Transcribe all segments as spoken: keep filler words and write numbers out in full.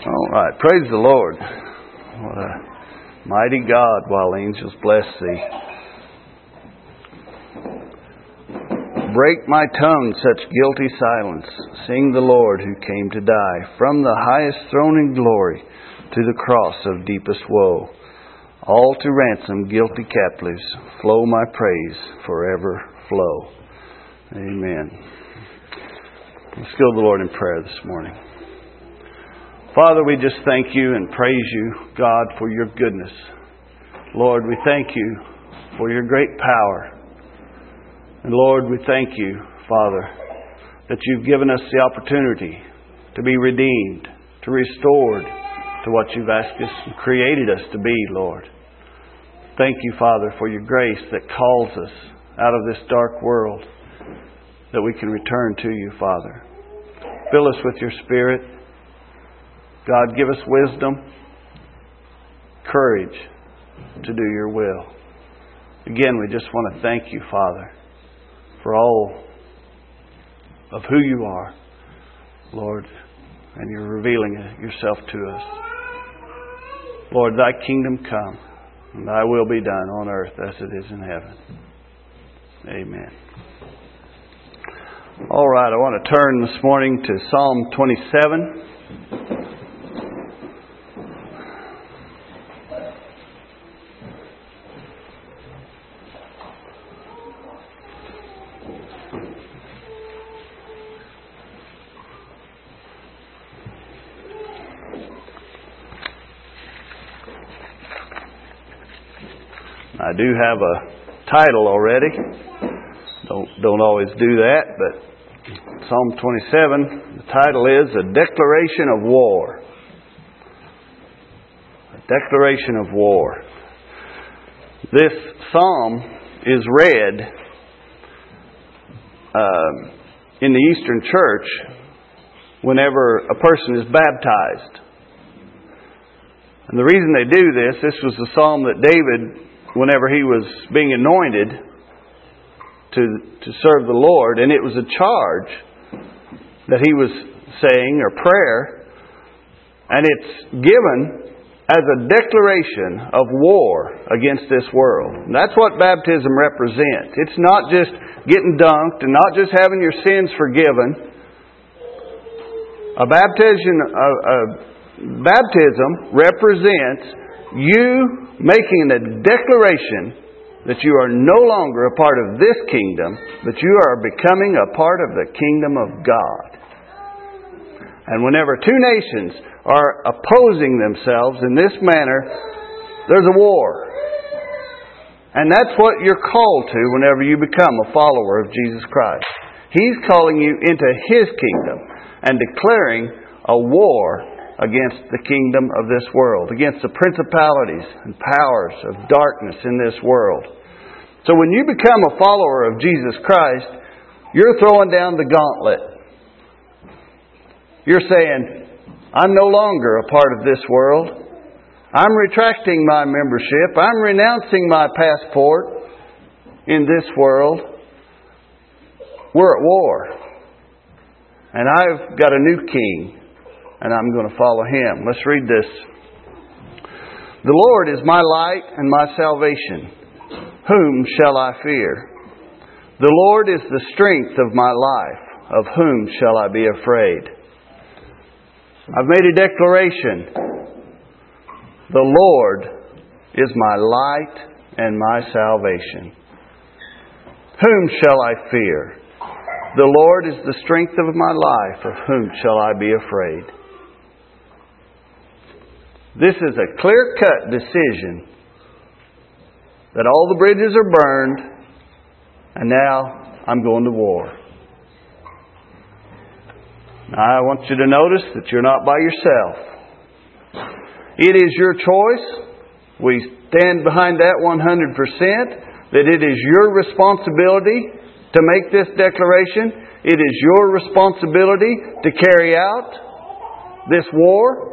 All right, praise the Lord. What a mighty God, while angels bless thee. Break my tongue such guilty silence. Sing the Lord who came to die. From the highest throne in glory to the cross of deepest woe. All to ransom guilty captives. Flow my praise, forever flow. Amen. Let's go to the Lord in prayer this morning. Father, we just thank you and praise you, God, for your goodness. Lord, we thank you for your great power. And Lord, we thank you, Father, that you've given us the opportunity to be redeemed, to restored to what you've asked us and created us to be, Lord. Thank you, Father, for your grace that calls us out of this dark world, that we can return to you, Father. Fill us with your Spirit. God, give us wisdom, courage to do your will. Again, we just want to thank you, Father, for all of who you are, Lord, and you're revealing yourself to us. Lord, thy kingdom come, and thy will be done on earth as it is in heaven. Amen. All right, I want to turn this morning to Psalm twenty-seven. I do have a title already. Don't don't always do that, but Psalm twenty-seven, the title is A Declaration of War. A Declaration of War. This psalm is read uh, in the Eastern Church whenever a person is baptized. And the reason they do this, this was the psalm that David, whenever he was being anointed to to serve the Lord, and it was a charge that he was saying, or prayer, and it's given as a declaration of war against this world. And that's what baptism represents. It's not just getting dunked and not just having your sins forgiven. A baptism, a, a baptism represents you making a declaration that you are no longer a part of this kingdom, but you are becoming a part of the kingdom of God. And whenever two nations are opposing themselves in this manner, there's a war. And that's what you're called to whenever you become a follower of Jesus Christ. He's calling you into His kingdom and declaring a war against the kingdom of this world, against the principalities and powers of darkness in this world. So when you become a follower of Jesus Christ, you're throwing down the gauntlet. You're saying, I'm no longer a part of this world. I'm retracting my membership. I'm renouncing my passport in this world. We're at war. And I've got a new king. And I'm going to follow Him. Let's read this. The Lord is my light and my salvation. Whom shall I fear? The Lord is the strength of my life. Of whom shall I be afraid? I've made a declaration. The Lord is my light and my salvation. Whom shall I fear? The Lord is the strength of my life. Of whom shall I be afraid? This is a clear-cut decision that all the bridges are burned and now I'm going to war. Now, I want you to notice that you're not by yourself. It is your choice. We stand behind that one hundred percent, that it is your responsibility to make this declaration. It is your responsibility to carry out this war.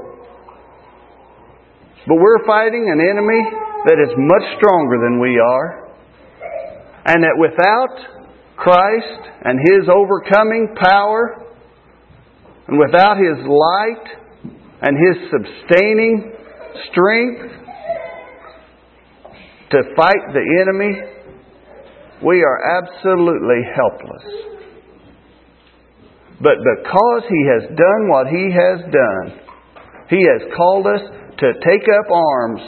But we're fighting an enemy that is much stronger than we are. And that without Christ and His overcoming power, and without His light and His sustaining strength to fight the enemy, we are absolutely helpless. But because He has done what He has done, He has called us to take up arms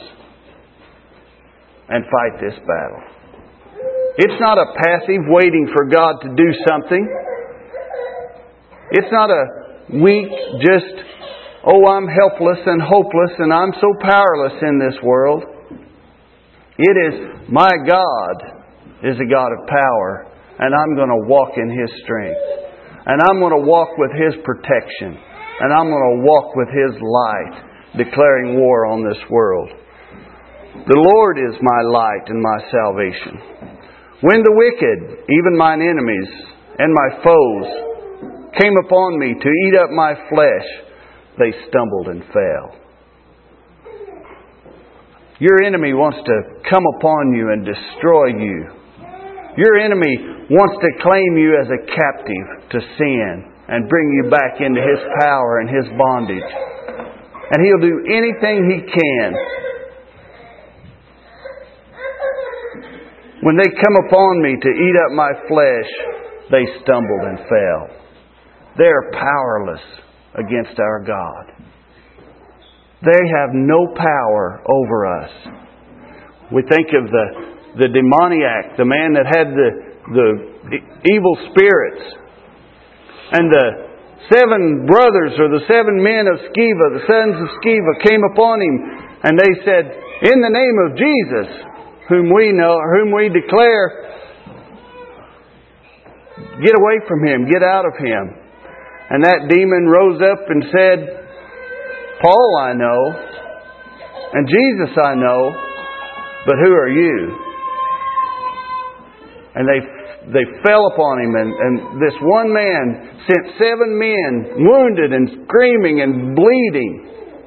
and fight this battle. It's not a passive waiting for God to do something. It's not a weak, just, oh, I'm helpless and hopeless and I'm so powerless in this world. It is, my God is a God of power, and I'm going to walk in His strength. And I'm going to walk with His protection. And I'm going to walk with His light, declaring war on this world. The Lord is my light and my salvation. When the wicked, even mine enemies and my foes, came upon me to eat up my flesh, they stumbled and fell. Your enemy wants to come upon you and destroy you. Your enemy wants to claim you as a captive to sin and bring you back into his power and his bondage. And he'll do anything he can. When they come upon me to eat up my flesh, they stumbled and fell. They are powerless against our God. They have no power over us. We think of the, the demoniac, the man that had the, the evil spirits. And the seven brothers or the seven men of Sceva, the sons of Sceva, came upon him and they said, in the name of Jesus, whom we know, whom we declare, get away from him, get out of him. And that demon rose up and said, Paul I know, and Jesus I know, but who are you? And they they fell upon him, and, and this one man sent seven men, wounded and screaming and bleeding.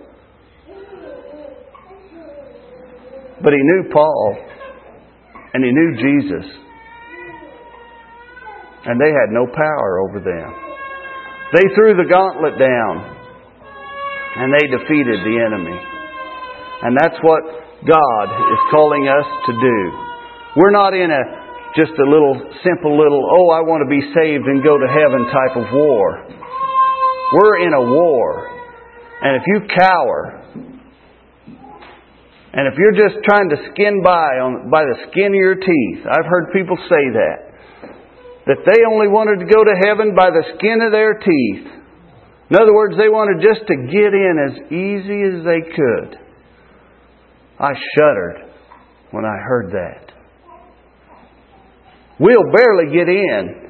But he knew Paul, and he knew Jesus, and they had no power over them. They threw the gauntlet down. And they defeated the enemy. And that's what God is calling us to do. We're not in a just a little simple little, oh, I want to be saved and go to heaven type of war. We're in a war. And if you cower, and if you're just trying to skin by on by the skin of your teeth, I've heard people say that. That they only wanted to go to heaven by the skin of their teeth. In other words, they wanted just to get in as easy as they could. I shuddered when I heard that. We'll barely get in.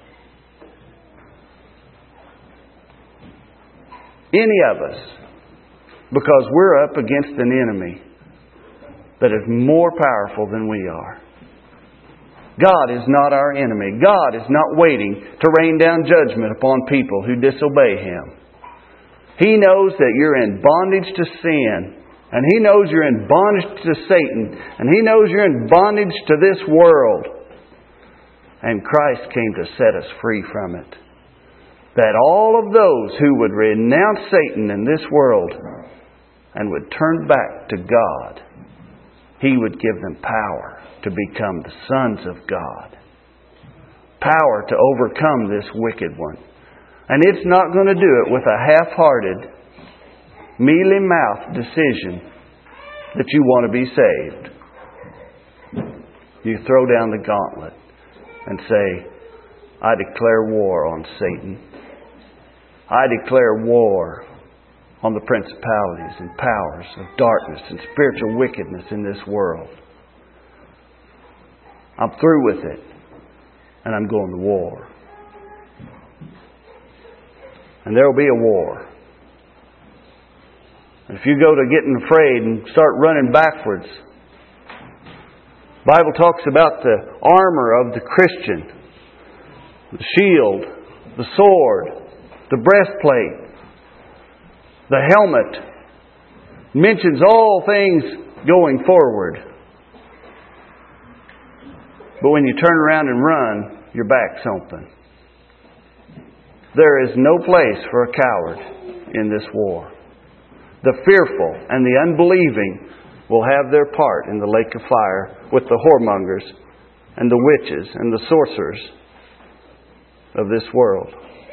Any of us. Because we're up against an enemy that is more powerful than we are. God is not our enemy. God is not waiting to rain down judgment upon people who disobey Him. He knows that you're in bondage to sin. And He knows you're in bondage to Satan. And He knows you're in bondage to this world. And Christ came to set us free from it. That all of those who would renounce Satan in this world and would turn back to God, He would give them power to become the sons of God. Power to overcome this wicked one. And it's not going to do it with a half-hearted, mealy-mouthed decision that you want to be saved. You throw down the gauntlet and say, I declare war on Satan. I declare war on the principalities and powers of darkness and spiritual wickedness in this world. I'm through with it, and I'm going to war. And there will be a war. And if you go to getting afraid and start running backwards, the Bible talks about the armor of the Christian, the shield, the sword, the breastplate, the helmet. It mentions all things going forward. But when you turn around and run, your back's open. There is no place for a coward in this war. The fearful and the unbelieving will have their part in the lake of fire with the whoremongers and the witches and the sorcerers of this world.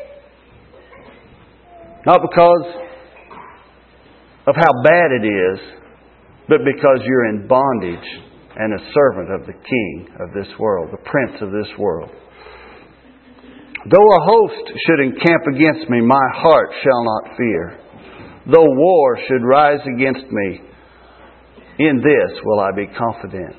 Not because of how bad it is, but because you're in bondage and a servant of the king of this world, the prince of this world. Though a host should encamp against me, my heart shall not fear. Though war should rise against me, in this will I be confident.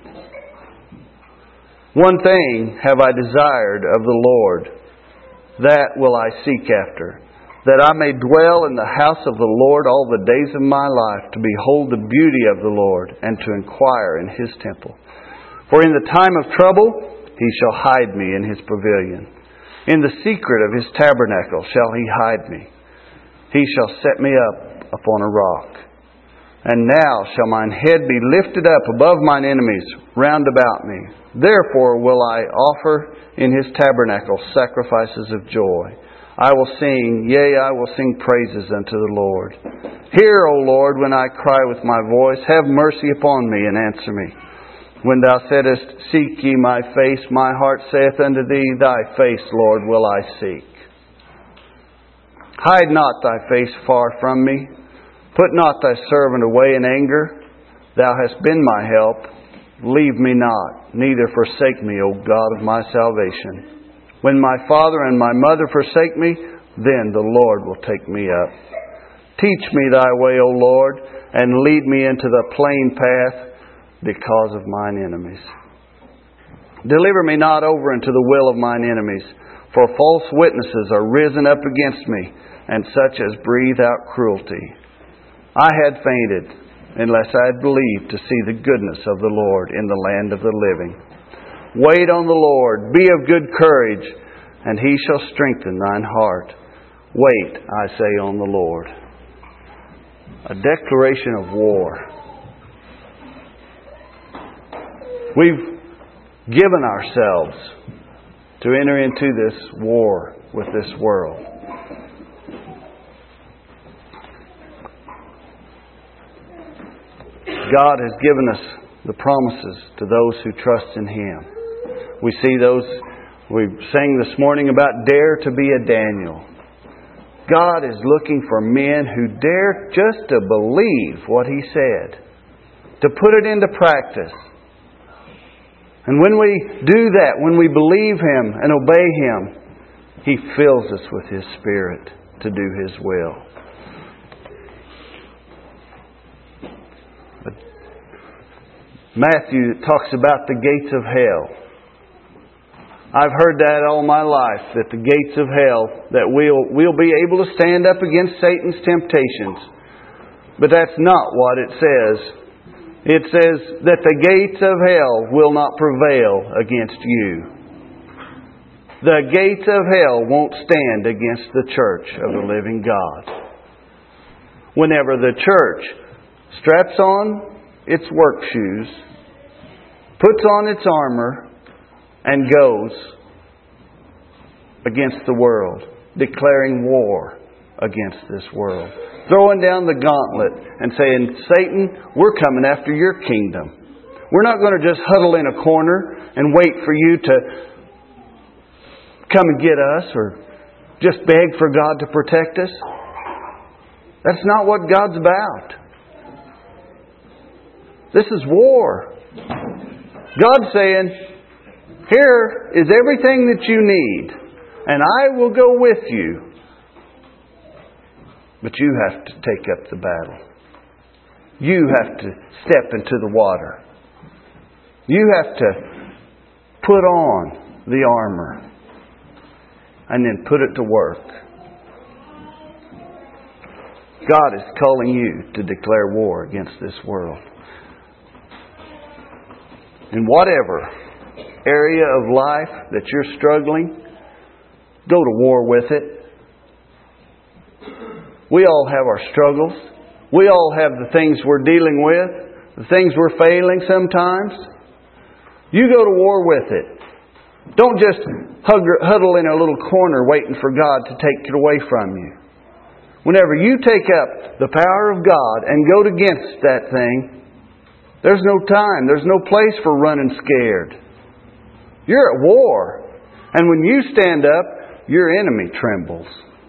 One thing have I desired of the Lord, that will I seek after, that I may dwell in the house of the Lord all the days of my life, to behold the beauty of the Lord, and to inquire in His temple. For in the time of trouble He shall hide me in His pavilion. In the secret of His tabernacle shall He hide me. He shall set me up upon a rock. And now shall mine head be lifted up above mine enemies round about me. Therefore will I offer in His tabernacle sacrifices of joy. I will sing, yea, I will sing praises unto the Lord. Hear, O Lord, when I cry with my voice. Have mercy upon me and answer me. When Thou saidest, seek ye my face, my heart saith unto Thee, Thy face, Lord, will I seek. Hide not Thy face far from me. Put not Thy servant away in anger. Thou hast been my help. Leave me not, neither forsake me, O God of my salvation. When my father and my mother forsake me, then the Lord will take me up. Teach me Thy way, O Lord, and lead me into the plain path because of mine enemies. Deliver me not over into the will of mine enemies, for false witnesses are risen up against me, and such as breathe out cruelty. I had fainted, unless I had believed to see the goodness of the Lord in the land of the living. Wait on the Lord, be of good courage, and He shall strengthen thine heart. Wait, I say, on the Lord. A declaration of war. We've given ourselves to enter into this war with this world. God has given us the promises to those who trust in Him. We see those, we sang this morning about dare to be a Daniel. God is looking for men who dare just to believe what He said, to put it into practice. And when we do that, when we believe Him and obey Him, He fills us with His Spirit to do His will. But Matthew talks about the gates of hell. I've heard that all my life, that the gates of hell, that we'll, we'll be able to stand up against Satan's temptations. But that's not what it says. It says that the gates of hell will not prevail against you. The gates of hell won't stand against the church of the living God. Whenever the church straps on its work shoes, puts on its armor, and goes against the world, declaring war against this world, throwing down the gauntlet and saying, Satan, we're coming after your kingdom. We're not going to just huddle in a corner and wait for you to come and get us or just beg for God to protect us. That's not what God's about. This is war. God's saying, here is everything that you need, and I will go with you. But you have to take up the battle. You have to step into the water. You have to put on the armor and then put it to work. God is calling you to declare war against this world. In whatever area of life that you're struggling, go to war with it. We all have our struggles. We all have the things we're dealing with, the things we're failing sometimes. You go to war with it. Don't just huddle in a little corner waiting for God to take it away from you. Whenever you take up the power of God and go against that thing, there's no time, there's no place for running scared. You're at war. And when you stand up, your enemy trembles.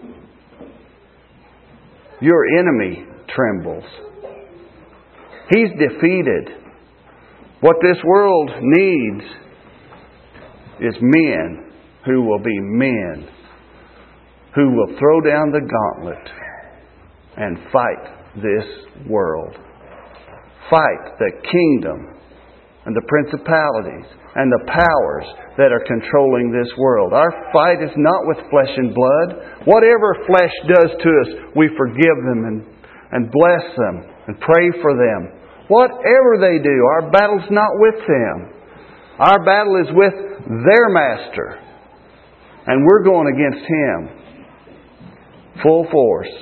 Your enemy trembles. He's defeated. What this world needs is men who will be men, who will throw down the gauntlet and fight this world. Fight the kingdom and the principalities and the powers that are controlling this world. Our fight is not with flesh and blood. Whatever flesh does to us, we forgive them and, and bless them and pray for them. Whatever they do, our battle's not with them. Our battle is with their master. And we're going against Him. Full force.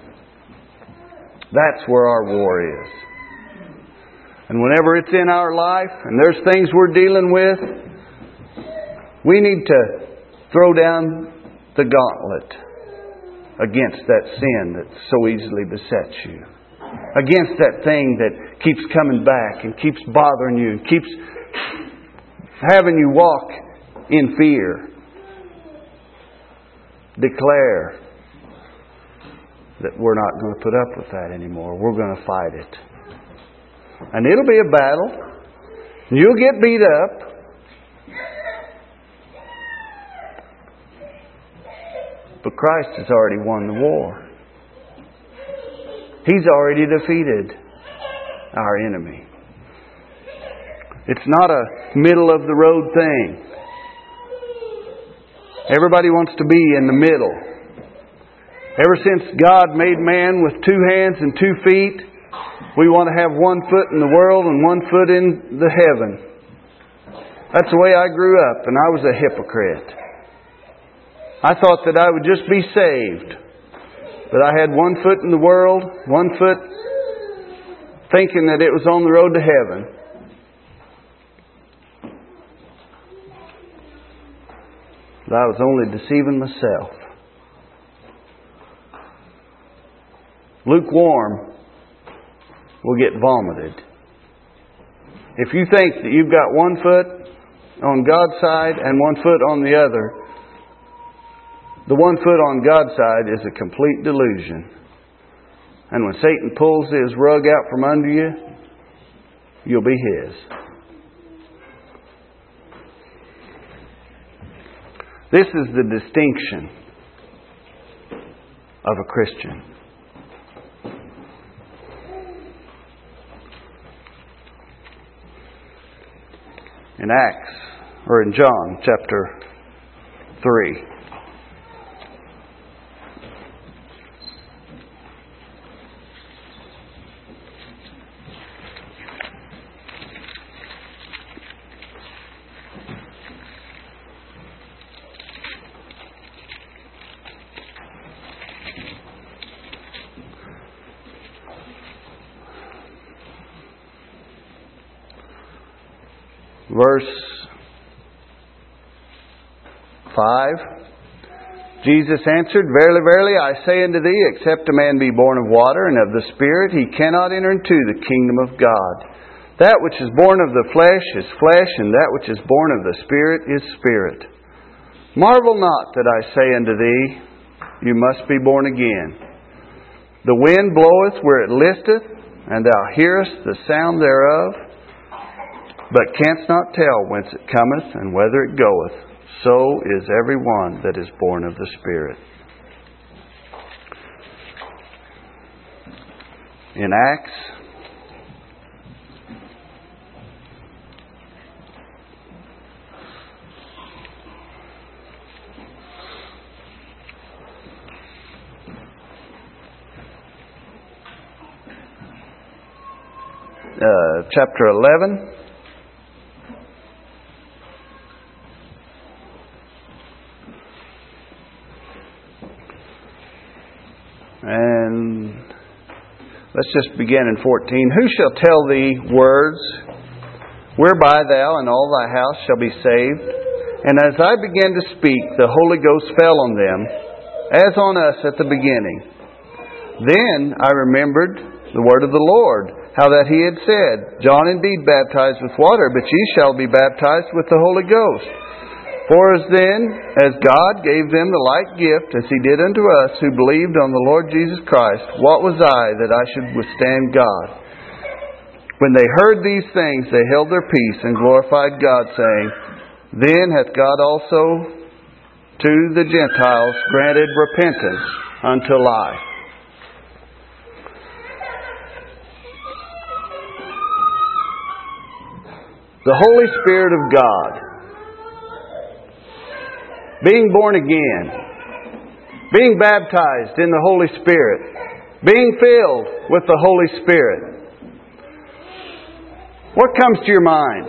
That's where our war is. And whenever it's in our life and there's things we're dealing with, we need to throw down the gauntlet against that sin that so easily besets you. Against that thing that keeps coming back and keeps bothering you and keeps having you walk in fear. Declare that we're not going to put up with that anymore. We're going to fight it. And it'll be a battle. You'll get beat up. But Christ has already won the war. He's already defeated our enemy. It's not a middle of the road thing. Everybody wants to be in the middle. Ever since God made man with two hands and two feet, we want to have one foot in the world and one foot in the heaven. That's the way I grew up, and I was a hypocrite. I thought that I would just be saved. But I had one foot in the world, one foot thinking that it was on the road to heaven. But I was only deceiving myself. Lukewarm will get vomited. If you think that you've got one foot on God's side and one foot on the other, the one foot on God's side is a complete delusion. And when Satan pulls his rug out from under you, you'll be his. This is the distinction of a Christian. In Acts, or in John chapter three. Verse five. Jesus answered, Verily, verily, I say unto thee, except a man be born of water and of the Spirit, he cannot enter into the kingdom of God. That which is born of the flesh is flesh, and that which is born of the Spirit is spirit. Marvel not that I say unto thee, you must be born again. The wind bloweth where it listeth, and thou hearest the sound thereof, but canst not tell whence it cometh and whither it goeth. So is every one that is born of the Spirit. In Acts, uh, chapter eleven. And let's just begin in fourteen. Who shall tell thee words whereby thou and all thy house shall be saved? And as I began to speak, the Holy Ghost fell on them, as on us at the beginning. Then I remembered the word of the Lord, how that He had said, John indeed baptized with water, but ye shall be baptized with the Holy Ghost. For as then, as God gave them the like gift, as He did unto us who believed on the Lord Jesus Christ, what was I that I should withstand God? When they heard these things, they held their peace and glorified God, saying, Then hath God also to the Gentiles granted repentance unto life. The Holy Spirit of God, being born again, being baptized in the Holy Spirit, being filled with the Holy Spirit. What comes to your mind?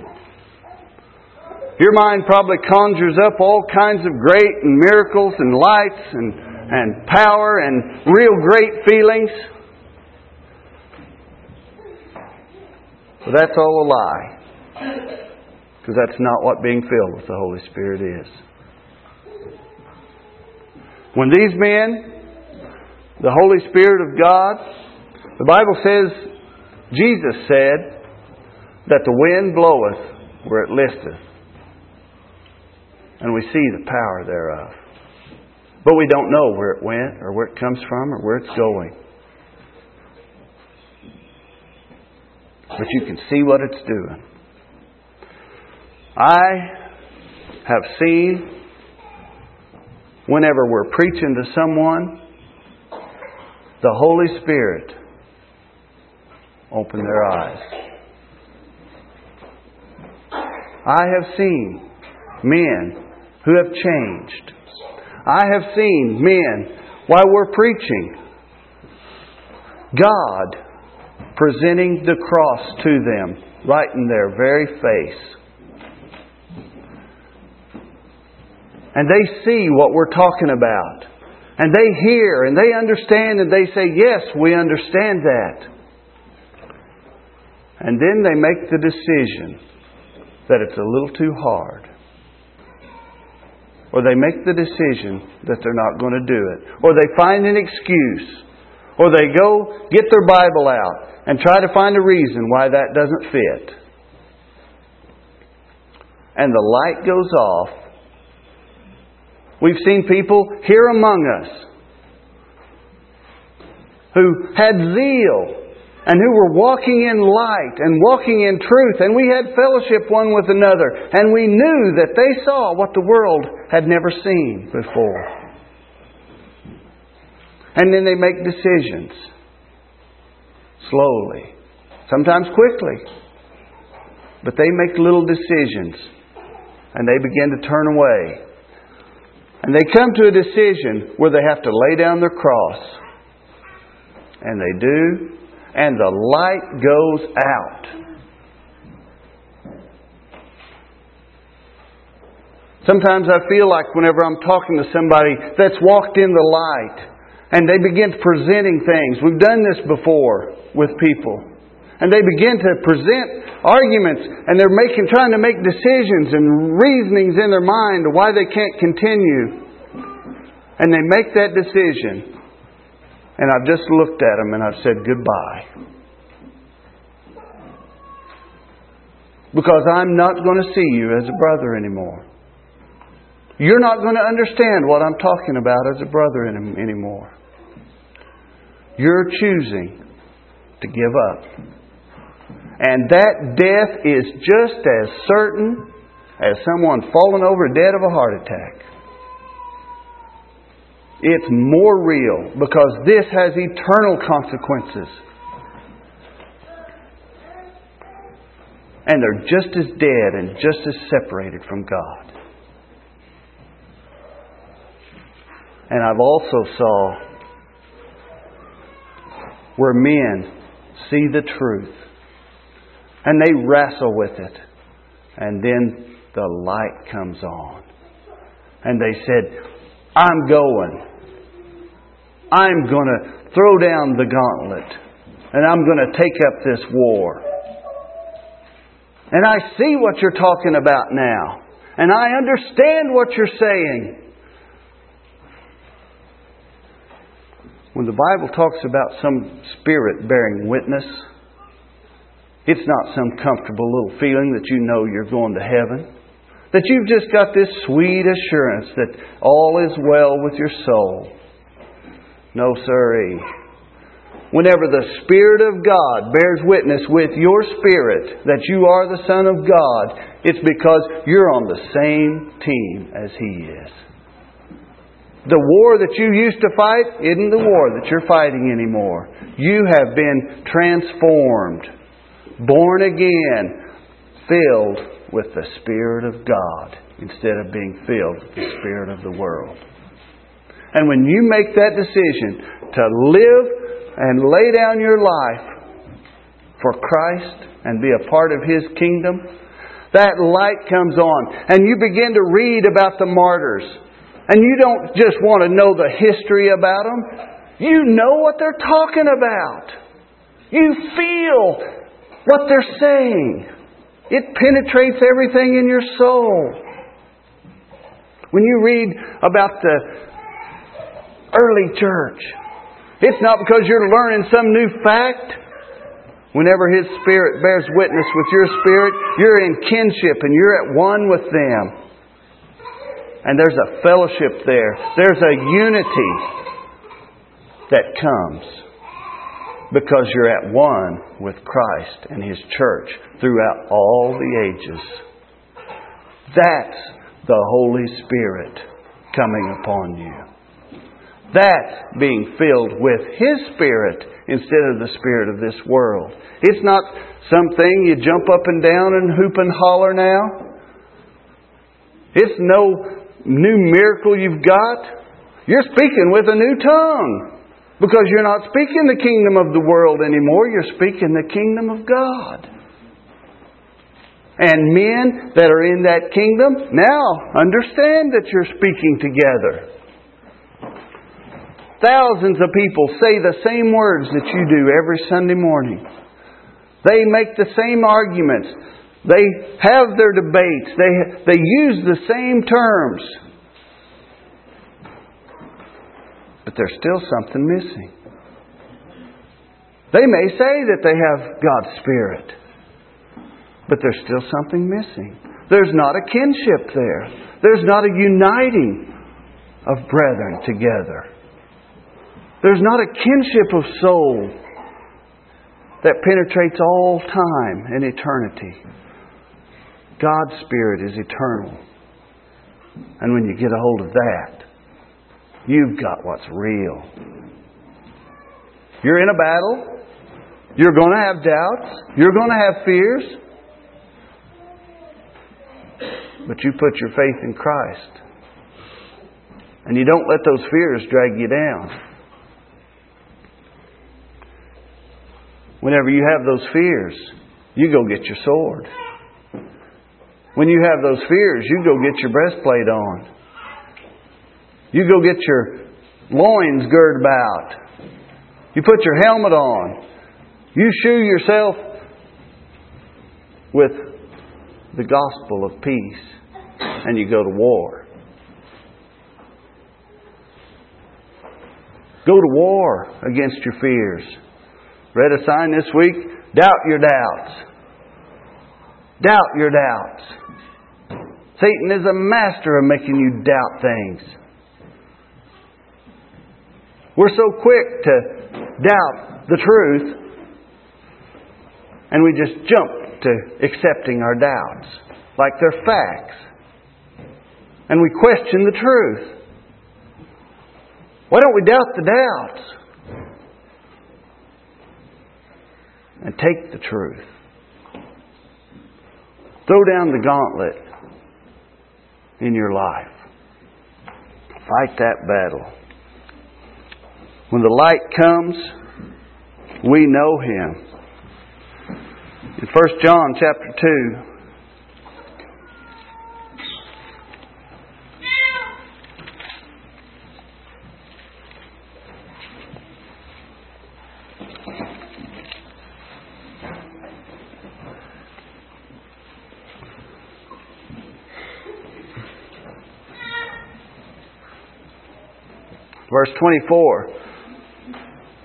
Your mind probably conjures up all kinds of great and miracles and lights and, and power and real great feelings. But that's all a lie. Because that's not what being filled with the Holy Spirit is. When these men, the Holy Spirit of God, the Bible says, Jesus said, that the wind bloweth where it listeth. And we see the power thereof. But we don't know where it went, or where it comes from, or where it's going. But you can see what it's doing. I have seen, whenever we're preaching to someone, the Holy Spirit open their eyes. I have seen men who have changed. I have seen men, while we're preaching, God presenting the cross to them right in their very face. And they see what we're talking about. And they hear and they understand and they say, yes, we understand that. And then they make the decision that it's a little too hard. Or they make the decision that they're not going to do it. Or they find an excuse. Or they go get their Bible out and try to find a reason why that doesn't fit. And the light goes off. We've seen people here among us who had zeal and who were walking in light and walking in truth. And we had fellowship one with another. And we knew that they saw what the world had never seen before. And then they make decisions. Slowly. Sometimes quickly. But they make little decisions. And they begin to turn away. And they come to a decision where they have to lay down their cross. And they do. And the light goes out. Sometimes I feel like whenever I'm talking to somebody that's walked in the light and they begin presenting things. We've done this before with people. And they begin to present arguments and they're making, trying to make decisions and reasonings in their mind of why they can't continue. And they make that decision. And I've just looked at them and I've said goodbye. Because I'm not going to see you as a brother anymore. You're not going to understand what I'm talking about as a brother anymore. You're choosing to give up. And that death is just as certain as someone falling over dead of a heart attack. It's more real because this has eternal consequences. And they're just as dead and just as separated from God. And I've also saw where men see the truth and they wrestle with it. And then the light comes on. And they said, I'm going. I'm going to throw down the gauntlet. And I'm going to take up this war. And I see what you're talking about now. And I understand what you're saying. When the Bible talks about some spirit bearing witness, it's not some comfortable little feeling that you know you're going to heaven. That you've just got this sweet assurance that all is well with your soul. No, sirree. Whenever the Spirit of God bears witness with your spirit that you are the Son of God, it's because you're on the same team as He is. The war that you used to fight isn't the war that you're fighting anymore. You have been transformed, born again, filled with the Spirit of God instead of being filled with the spirit of the world. And when you make that decision to live and lay down your life for Christ and be a part of His kingdom, that light comes on and you begin to read about the martyrs. And you don't just want to know the history about them. You know what they're talking about. You feel what they're saying. It penetrates everything in your soul. When you read about the early church, it's not because you're learning some new fact. Whenever His Spirit bears witness with your spirit, you're in kinship and you're at one with them. And there's a fellowship there. There's a unity that comes because you're at one with Christ and His church throughout all the ages. That's the Holy Spirit coming upon you. That's being filled with His Spirit instead of the spirit of this world. It's not something you jump up and down and hoop and holler now. It's no new miracle you've got. You're speaking with a new tongue. Because you're not speaking the kingdom of the world anymore. You're speaking the kingdom of God. And men that are in that kingdom now understand that you're speaking together. Thousands of people say the same words that you do every Sunday morning. They make the same arguments. They have their debates. They, they use the same terms. But there's still something missing. They may say that they have God's Spirit. But there's still something missing. There's not a kinship there. There's not a uniting of brethren together. There's not a kinship of soul that penetrates all time and eternity. God's Spirit is eternal. And when you get a hold of that, you've got what's real. You're in a battle. You're going to have doubts. You're going to have fears. But you put your faith in Christ. And you don't let those fears drag you down. Whenever you have those fears, you go get your sword. When you have those fears, you go get your breastplate on. You go get your loins girded about. You put your helmet on. You shoe yourself with the gospel of peace. And you go to war. Go to war against your fears. Read a sign this week. Doubt your doubts. Doubt your doubts. Satan is a master of making you doubt things. We're so quick to doubt the truth, and we just jump to accepting our doubts like they're facts. And we question the truth. Why don't we doubt the doubts? And take the truth. Throw down the gauntlet in your life. Fight that battle. When the light comes, we know Him. In First John chapter two, verse twenty-four.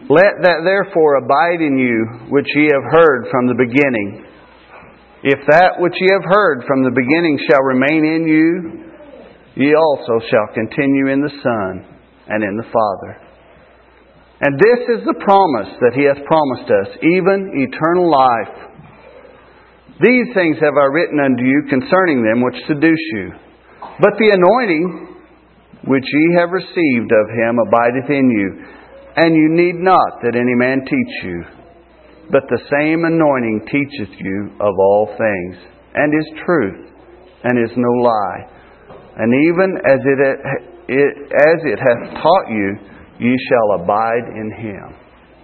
Let that therefore abide in you which ye have heard from the beginning. If that which ye have heard from the beginning shall remain in you, ye also shall continue in the Son and in the Father. And this is the promise that He hath promised us, even eternal life. These things have I written unto you concerning them which seduce you. But the anointing which ye have received of Him abideth in you, and you need not that any man teach you. But the same anointing teacheth you of all things, and is truth, and is no lie. And even as it, it, as it hath taught you, ye shall abide in Him.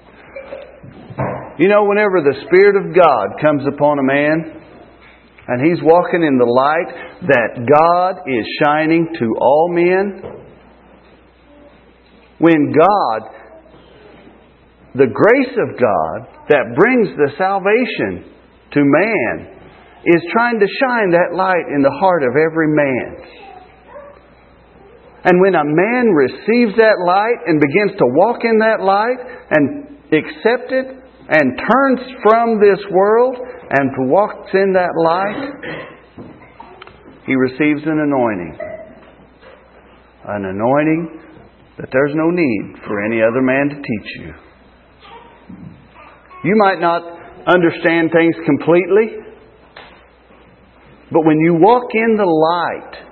You know, whenever the Spirit of God comes upon a man, and he's walking in the light that God is shining to all men, when God, the grace of God that brings the salvation to man, is trying to shine that light in the heart of every man. And when a man receives that light and begins to walk in that light and accept it and turns from this world and walks in that light, he receives an anointing. An anointing that there's no need for any other man to teach you. You might not understand things completely, but when you walk in the light,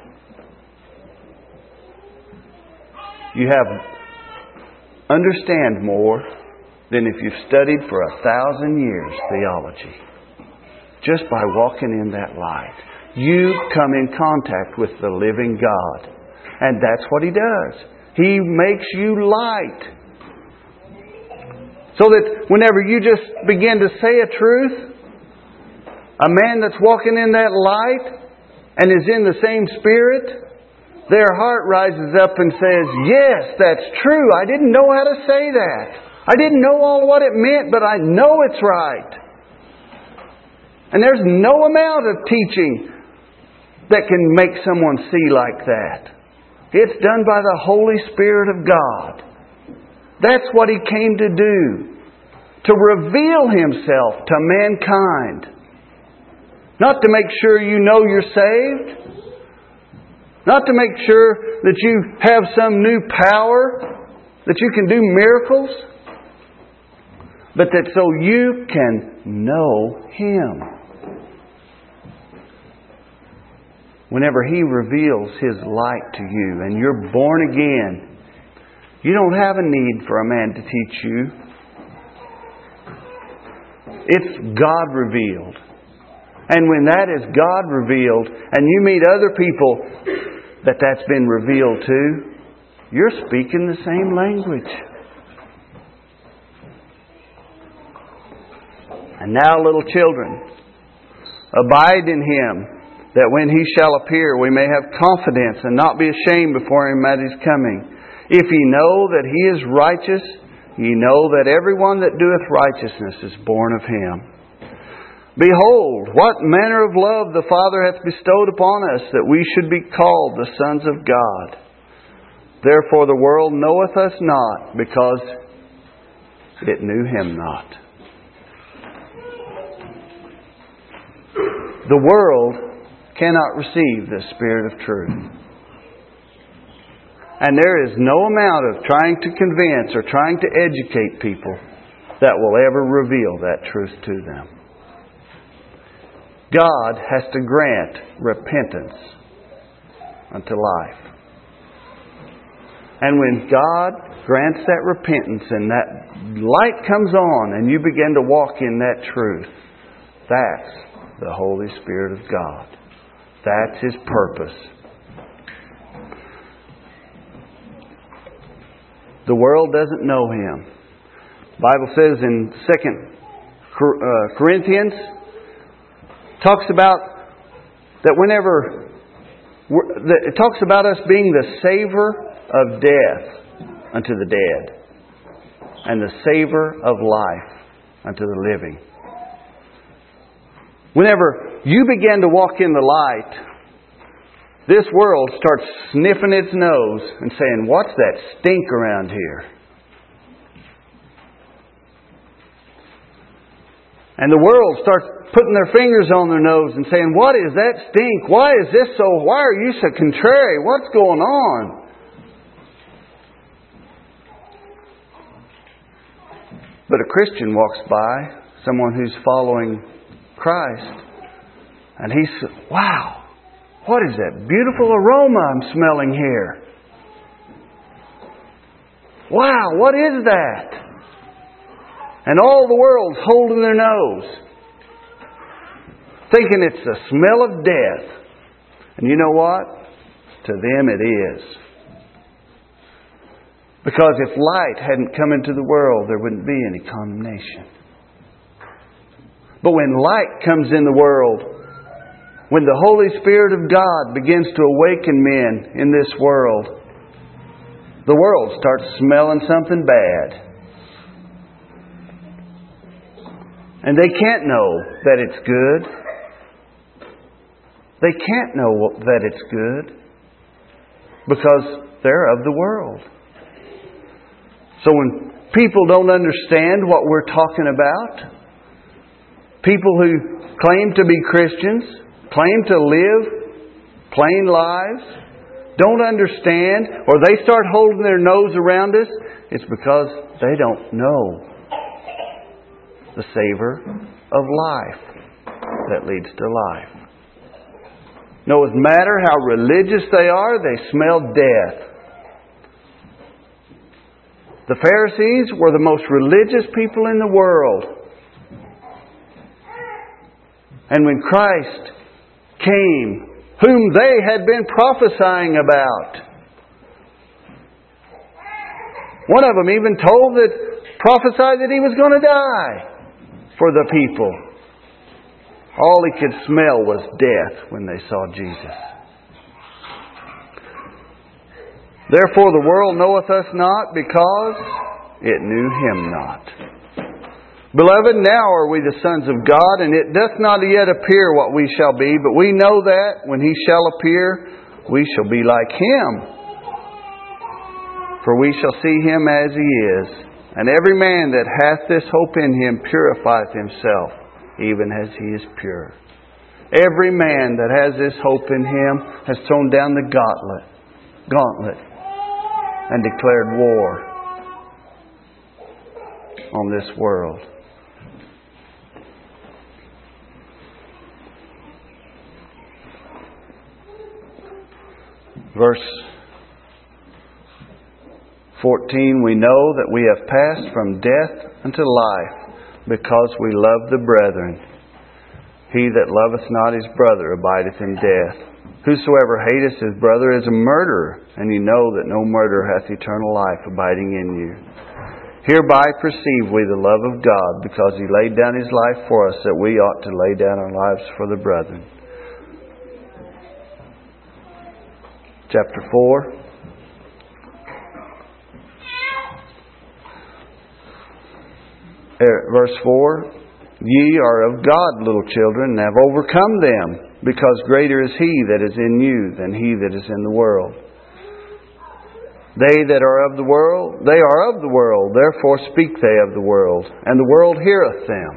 you have understand more than if you've studied for a thousand years theology. Just by walking in that light, you come in contact with the living God. And that's what He does. He makes you light. So that whenever you just begin to say a truth, a man that's walking in that light and is in the same spirit, their heart rises up and says, yes, that's true. I didn't know how to say that. I didn't know all what it meant, but I know it's right. And there's no amount of teaching that can make someone see like that. It's done by the Holy Spirit of God. That's what He came to do. To reveal Himself to mankind. Not to make sure you know you're saved. Not to make sure that you have some new power, that you can do miracles, but that so you can know Him. Whenever He reveals His light to you and you're born again, you don't have a need for a man to teach you. It's God revealed. And when that is God revealed, and you meet other people that that's been revealed to, you're speaking the same language. And now, little children, abide in Him, that when He shall appear, we may have confidence and not be ashamed before Him at His coming. If ye know that He is righteous, ye know that everyone that doeth righteousness is born of Him. Behold, what manner of love the Father hath bestowed upon us, that we should be called the sons of God. Therefore the world knoweth us not, because it knew Him not. The world cannot receive the Spirit of truth. And there is no amount of trying to convince or trying to educate people that will ever reveal that truth to them. God has to grant repentance unto life. And when God grants that repentance and that light comes on and you begin to walk in that truth, that's the Holy Spirit of God. That's His purpose. The world doesn't know Him. The Bible says in Second Corinthians, talks about that whenever it talks about us being the savor of death unto the dead and the savor of life unto the living. Whenever you begin to walk in the light, this world starts sniffing its nose and saying, what's that stink around here? And the world starts putting their fingers on their nose and saying, what is that stink? Why is this so, why are you so contrary? What's going on? But a Christian walks by, someone who's following Christ, and he says, wow, what is that beautiful aroma I'm smelling here? Wow, what is that? And all the world's holding their nose, thinking it's the smell of death. And you know what? To them it is. Because if light hadn't come into the world, there wouldn't be any condemnation. But when light comes in the world, when the Holy Spirit of God begins to awaken men in this world, the world starts smelling something bad. And they can't know that it's good. They can't know that it's good because they're of the world. So when people don't understand what we're talking about, people who claim to be Christians, claim to live plain lives, don't understand, or they start holding their nose around us, it's because they don't know the savor of life that leads to life. No matter how religious they are, they smell death. The Pharisees were the most religious people in the world. And when Christ came, whom they had been prophesying about, one of them even told that, prophesied that He was going to die for the people. All he could smell was death when they saw Jesus. Therefore the world knoweth us not, because it knew Him not. Beloved, now are we the sons of God, and it doth not yet appear what we shall be, but we know that when He shall appear, we shall be like Him. For we shall see Him as He is. And every man that hath this hope in Him purifieth himself, even as He is pure. Every man that has this hope in Him has thrown down the gauntlet, gauntlet and declared war on this world. Verse fourteen, we know that we have passed from death unto life, because we love the brethren. He that loveth not his brother abideth in death. Whosoever hateth his brother is a murderer, and ye know that no murderer hath eternal life abiding in you. Hereby perceive we the love of God, because He laid down His life for us, that we ought to lay down our lives for the brethren. Chapter four. Verse four, ye are of God, little children, and have overcome them, because greater is He that is in you than he that is in the world. They that are of the world, they are of the world, therefore speak they of the world, and the world heareth them.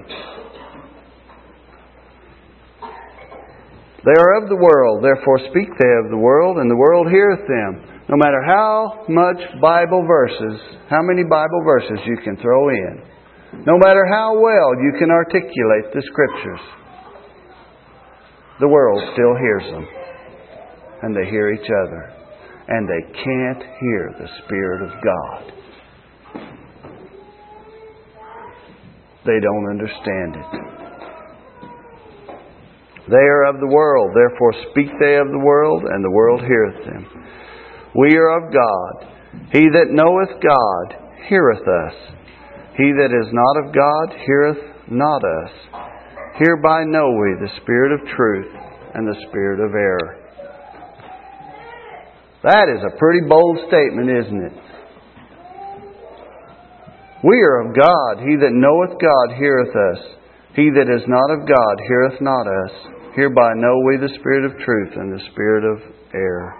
They are of the world, therefore speak they of the world, and the world heareth them. No matter how much Bible verses, how many Bible verses you can throw in, no matter how well you can articulate the Scriptures, the world still hears them. And they hear each other. And they can't hear the Spirit of God. They don't understand it. They are of the world, therefore speak they of the world, and the world heareth them. We are of God. He that knoweth God heareth us. He that is not of God heareth not us. Hereby know we the spirit of truth and the spirit of error. That is a pretty bold statement, isn't it? We are of God. He that knoweth God heareth us. He that is not of God heareth not us. Hereby know we the spirit of truth and the spirit of error.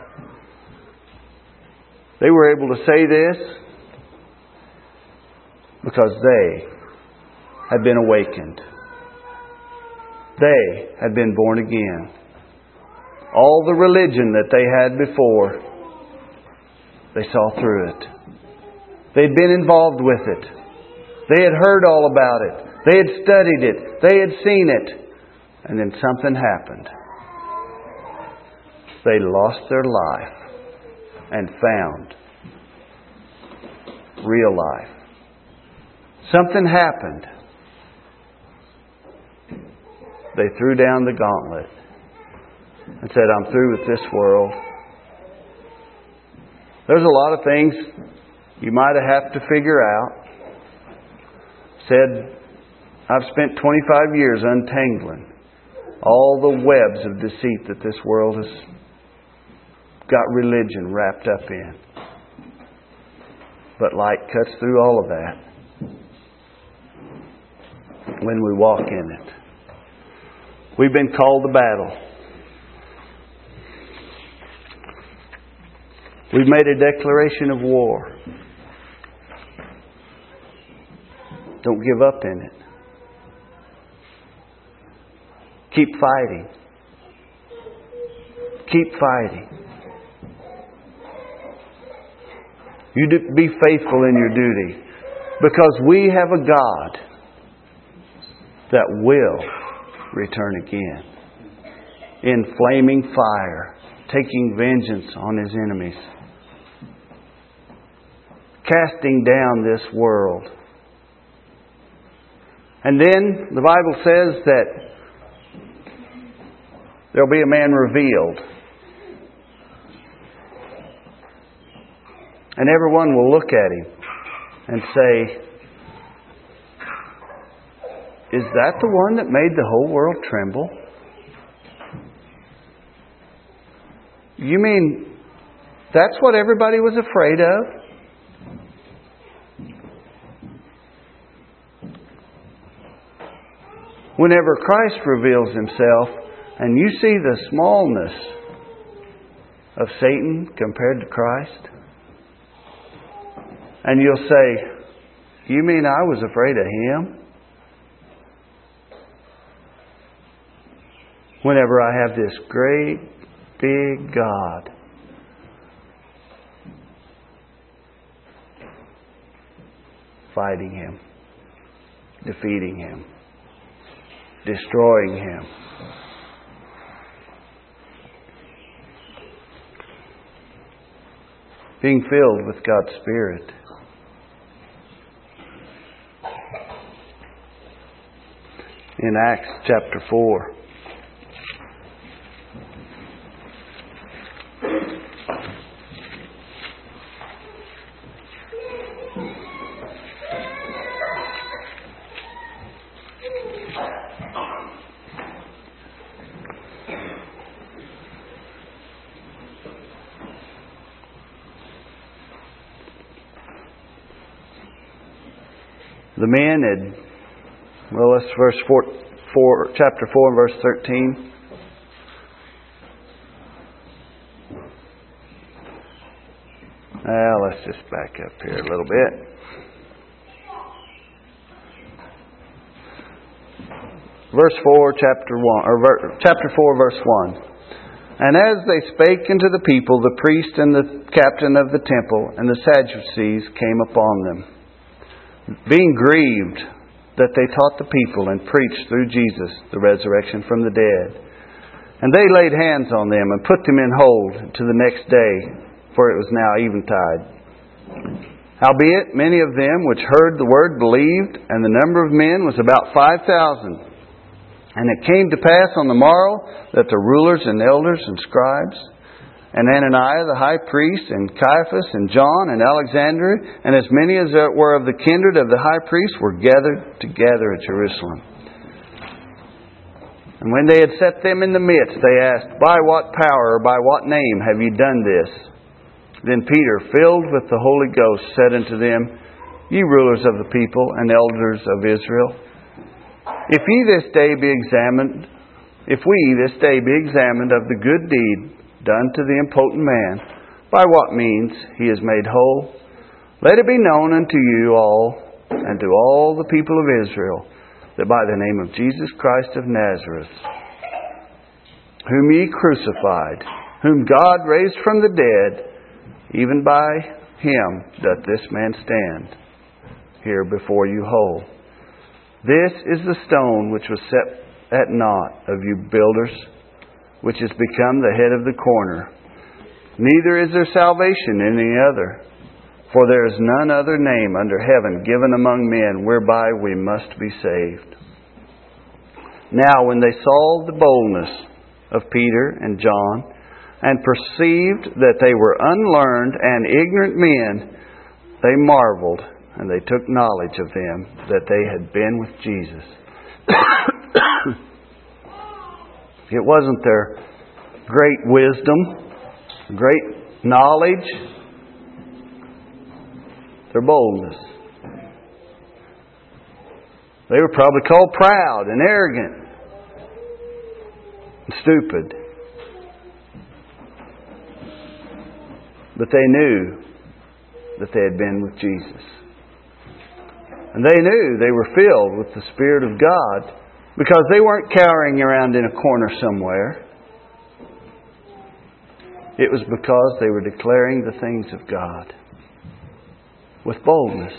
They were able to say this because they had been awakened. They had been born again. All the religion that they had before, they saw through it. They'd been involved with it. They had heard all about it. They had studied it. They had seen it. And then something happened. They lost their life and found real life. Something happened. They threw down the gauntlet and said, I'm through with this world. There's a lot of things you might have to figure out. Said, I've spent twenty-five years untangling all the webs of deceit that this world has got religion wrapped up in. But light cuts through all of that when we walk in it. We've been called to battle. We've made a declaration of war. Don't give up in it. Keep fighting. Keep fighting. You do, be faithful in your duty. Because we have a God that will return again. In flaming fire, taking vengeance on His enemies. Casting down this world. And then the Bible says that there'll be a man revealed. And everyone will look at Him and say, is that the one that made the whole world tremble? You mean that's what everybody was afraid of? Whenever Christ reveals Himself and you see the smallness of Satan compared to Christ, and you'll say, you mean I was afraid of him? Whenever I have this great, big God fighting Him, defeating Him, destroying Him. Being filled with God's Spirit. In Acts chapter four. The men had, well, let's verse four, four, chapter four and verse thirteen. Well, let's just back up here a little bit. Verse four, chapter one, or ver, chapter four, verse one. And as they spake unto the people, the priest and the captain of the temple and the Sadducees came upon them, being grieved that they taught the people and preached through Jesus the resurrection from the dead. And they laid hands on them and put them in hold to the next day, for it was now eventide. Howbeit, many of them which heard the word believed, and the number of men was about five thousand. And it came to pass on the morrow that the rulers and elders and scribes, and Ananias the high priest, and Caiaphas, and John, and Alexander, and as many as were of the kindred of the high priest, were gathered together at Jerusalem. And when they had set them in the midst, they asked, By what power or by what name have ye done this? Then Peter, filled with the Holy Ghost, said unto them, Ye rulers of the people and elders of Israel, if ye this day be examined, if we this day be examined of the good deed done to the impotent man, by what means he is made whole, let it be known unto you all and to all the people of Israel that by the name of Jesus Christ of Nazareth, whom ye crucified, whom God raised from the dead, even by Him doth this man stand here before you whole. This is the stone which was set at naught of you builders, which has become the head of the corner. Neither is there salvation in any other, for there is none other name under heaven given among men whereby we must be saved. Now when they saw the boldness of Peter and John, and perceived that they were unlearned and ignorant men, they marveled, and they took knowledge of them that they had been with Jesus. It wasn't their great wisdom, great knowledge, their boldness. They were probably called proud and arrogant and stupid. But they knew that they had been with Jesus. And they knew they were filled with the Spirit of God because they weren't cowering around in a corner somewhere. It was because they were declaring the things of God with boldness.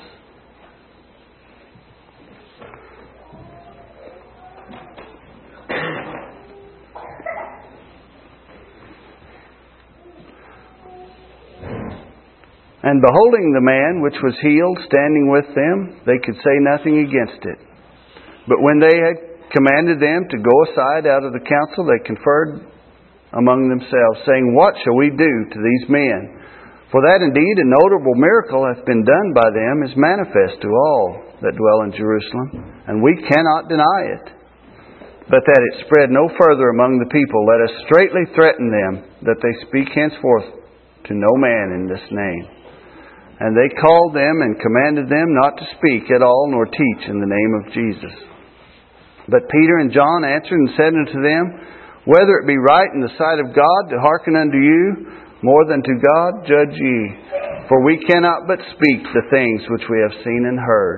And beholding the man which was healed standing with them, they could say nothing against it. But when they had commanded them to go aside out of the council, they conferred among themselves, saying, What shall we do to these men? For that indeed a notable miracle hath been done by them is manifest to all that dwell in Jerusalem, and we cannot deny it. But that it spread no further among the people, let us straitly threaten them, that they speak henceforth to no man in this name. And they called them and commanded them not to speak at all, nor teach in the name of Jesus. But Peter and John answered and said unto them, Whether it be right in the sight of God to hearken unto you, more than to God, judge ye. For we cannot but speak the things which we have seen and heard.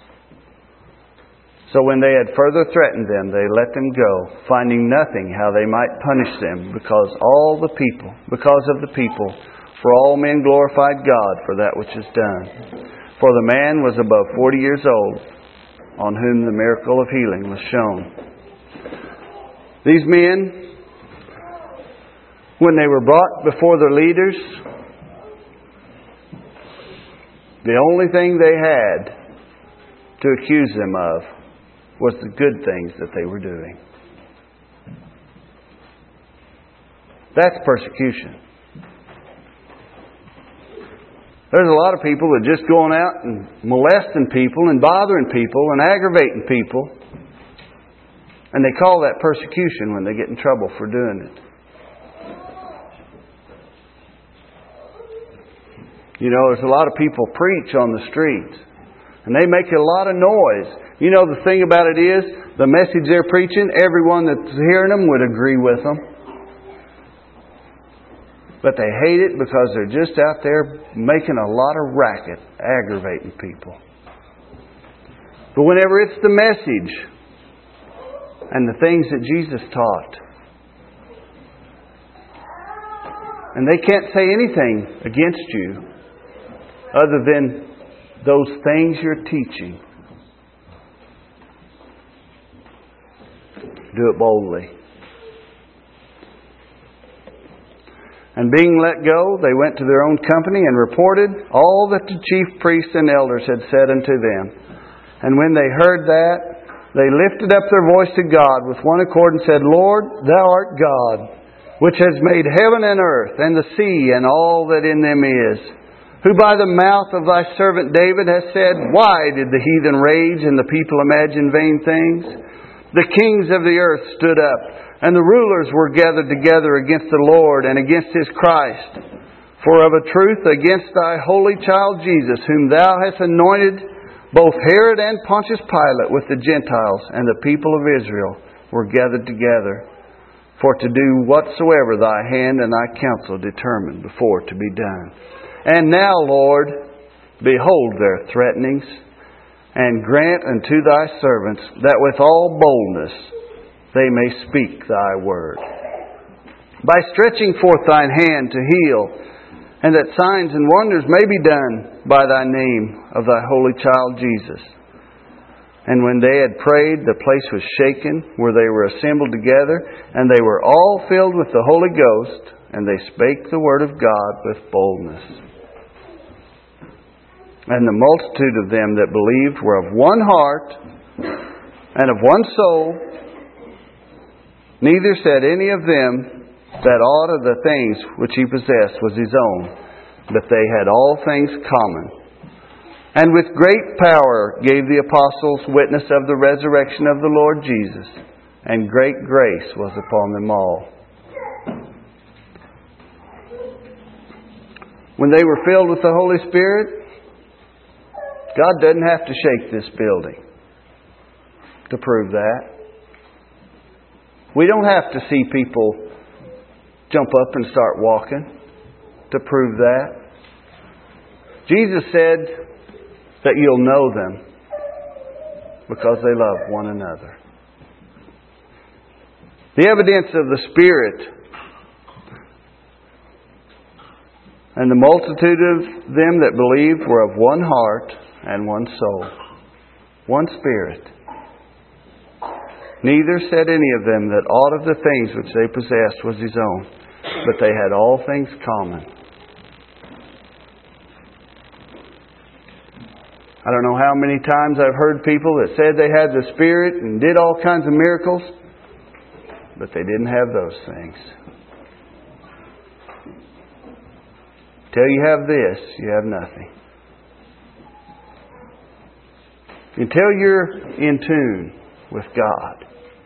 So when they had further threatened them, they let them go, finding nothing how they might punish them, because all the people, because of the people, for all men glorified God for that which is done. For the man was above forty years old, on whom the miracle of healing was shown. These men, when they were brought before their leaders, the only thing they had to accuse them of was the good things that they were doing. That's persecution. There's a lot of people that are just going out and molesting people and bothering people and aggravating people. And they call that persecution when they get in trouble for doing it. You know, there's a lot of people preach on the streets. And they make a lot of noise. You know, the thing about it is, the message they're preaching, everyone that's hearing them would agree with them. But they hate it because they're just out there making a lot of racket, aggravating people. But whenever it's the message and the things that Jesus taught, and they can't say anything against you other than those things you're teaching, do it boldly. And being let go, they went to their own company and reported all that the chief priests and elders had said unto them. And when they heard that, they lifted up their voice to God with one accord and said, Lord, Thou art God, which has made heaven and earth and the sea and all that in them is, who by the mouth of Thy servant David has said, Why did the heathen rage and the people imagine vain things? The kings of the earth stood up, and the rulers were gathered together against the Lord and against His Christ. For of a truth against Thy holy child Jesus, whom Thou hast anointed, both Herod and Pontius Pilate with the Gentiles and the people of Israel were gathered together, for to do whatsoever Thy hand and Thy counsel determined before to be done. And now, Lord, behold their threatenings, and grant unto Thy servants that with all boldness they may speak Thy word. By stretching forth Thine hand to heal, and that signs and wonders may be done by Thy name of Thy holy child Jesus. And when they had prayed, the place was shaken where they were assembled together, and they were all filled with the Holy Ghost, and they spake the word of God with boldness. And the multitude of them that believed were of one heart and of one soul. Neither said any of them that aught of the things which he possessed was his own, but they had all things common. And with great power gave the apostles witness of the resurrection of the Lord Jesus, and great grace was upon them all. When they were filled with the Holy Spirit, God doesn't have to shake this building to prove that. We don't have to see people jump up and start walking to prove that. Jesus said that you'll know them because they love one another. The evidence of the Spirit and the multitude of them that believed were of one heart and one soul, one Spirit. Neither said any of them that aught of the things which they possessed was his own, but they had all things common. I don't know how many times I've heard people that said they had the Spirit and did all kinds of miracles, but they didn't have those things. Till you have this, you have nothing. Until you're in tune with God.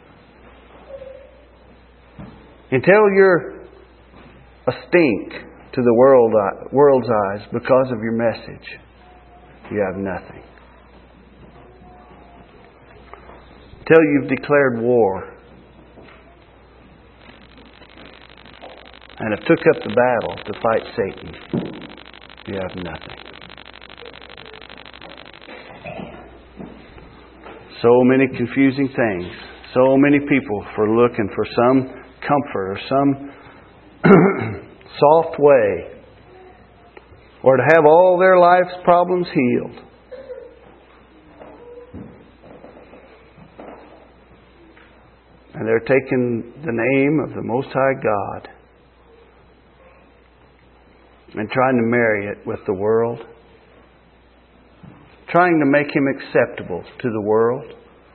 Until you're a stink to the world, world's eyes because of your message, you have nothing. Until you've declared war and have took up the battle to fight Satan, you have nothing. So many confusing things. So many people for looking for some comfort or some soft way, or to have all their life's problems healed. And they're taking the name of the Most High God and trying to marry it with the world, trying to make Him acceptable to the world,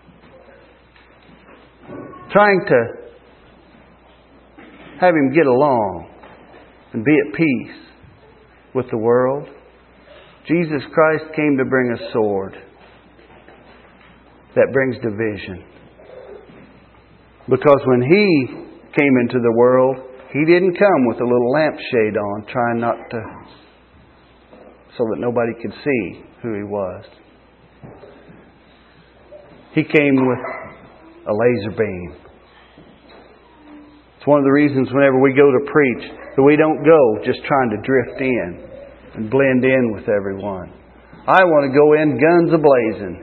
trying to have Him get along and be at peace with the world. Jesus Christ came to bring a sword that brings division. Because when He came into the world, He didn't come with a little lampshade on, trying not to, so that nobody could see who He was. He came with a laser beam. It's one of the reasons whenever we go to preach that we don't go just trying to drift in and blend in with everyone. I want to go in guns a-blazing.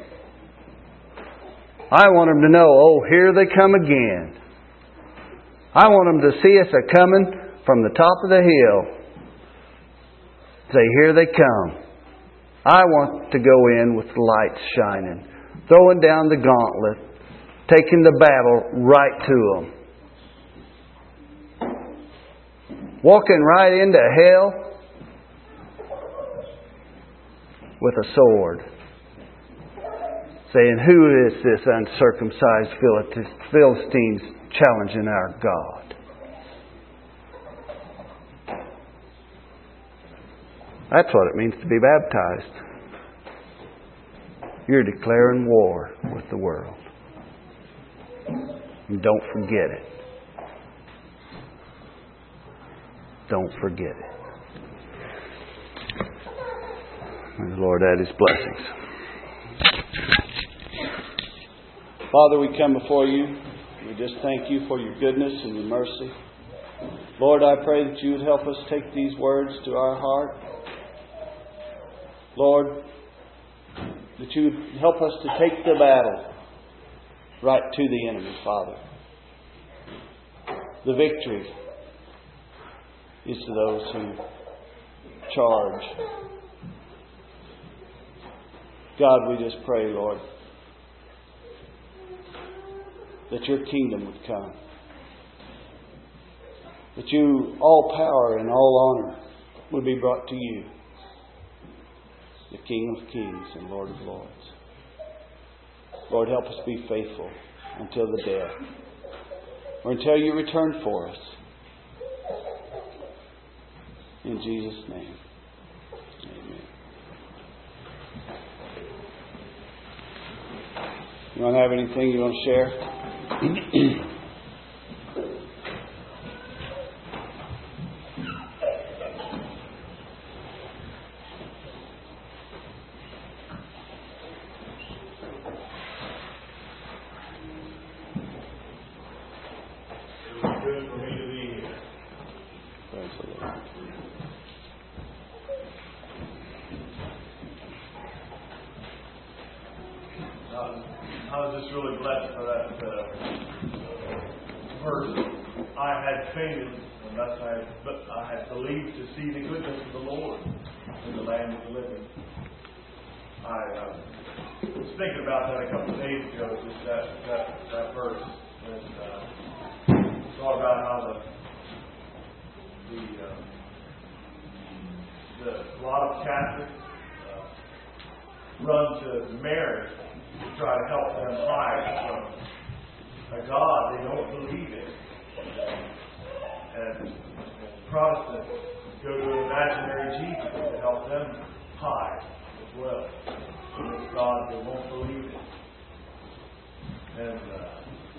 I want them to know, oh, here they come again. I want them to see us a-coming from the top of the hill. Say, here they come. I want to go in with the lights shining, throwing down the gauntlet, taking the battle right to them. Walking right into hell with a sword. Saying, who is this uncircumcised Philistines challenging our God? That's what it means to be baptized. You're declaring war with the world. And don't forget it. Don't forget it. May the Lord add His blessings. Father, we come before You. We just thank You for Your goodness and Your mercy. Lord, I pray that You would help us take these words to our heart. Lord, that You would help us to take the battle right to the enemy, Father. The victory is to those who charge. God, we just pray, Lord, that Your kingdom would come. That You, all power and all honor would be brought to You, the King of kings and Lord of lords. Lord, help us be faithful until the death, or until You return for us. In Jesus' name, amen. You don't have anything you want to share? I was just really blessed for that uh, verse. I had fainted unless I, but I had believed to see the goodness of the Lord in the land of the living. I uh, was thinking about that a couple of days ago, just that that, that verse, and uh, thought about how the the, uh, the a lot of Catholics uh, run to marriage to try to help them hide from a God they don't believe in. And, and Protestants go to an imaginary Jesus to help them hide as well from this God they won't believe in. And uh,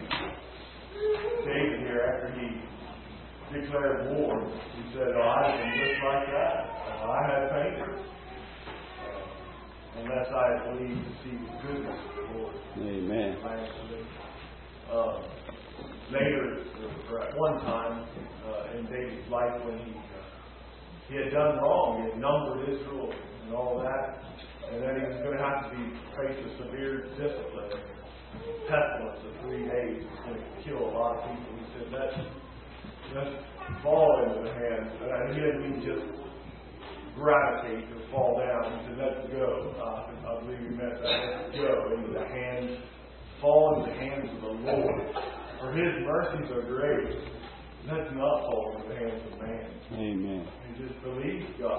David here, after he declared war, he said, oh, I have been just like that. I had fainted. Unless I believe to see the goodness of the Lord. Amen. Uh, later, or at one time uh, in David's life, when he uh, he had done wrong, he had numbered Israel and all that, and then he was going to have to be face a severe discipline, pestilence of three days was going to kill a lot of people. He said, "Let's let's fall into the hands." And he didn't mean just gravitate or fall down. He said, let's go. Uh, I believe he meant that. Let's go into the hands, fall into the hands of the Lord. For His mercies are great. Let's not fall into the hands of man. Amen. And just believe God.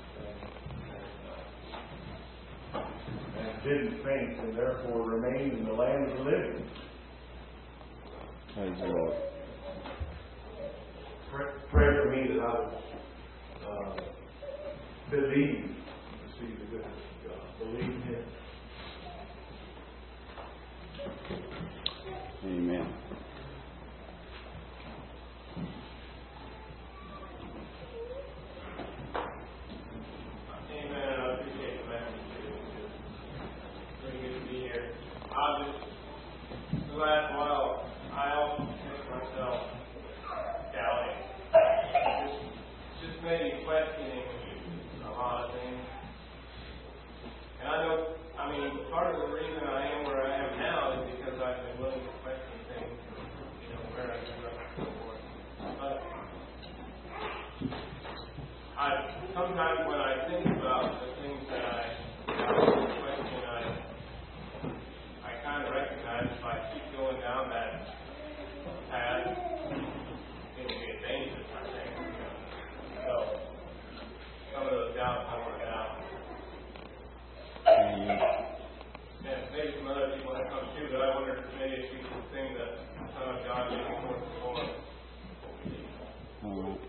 And, uh, and didn't faint, and therefore remained in the land of the living. Praise the Lord. Pray, pray for me that I would uh, believe to see the goodness of God. Believe in Him. Amen. Amen. I appreciate the message. It's really good to be here. I just, the last while, I often catch myself doubting. Just, just maybe questioning a lot of things. And I know, I mean, part of the reason I am where I am now is because I've been willing to question things, you know, where I grew up and so forth. But I, sometimes when I think about the things that I question, I, I kind of recognize if I keep going down that path, it's going to be dangerous, I think. So, some of those doubts I want to doubt. And maybe some other people have come too, but I wonder if maybe if you could sing the Son of God maybe towards the Lord. All right.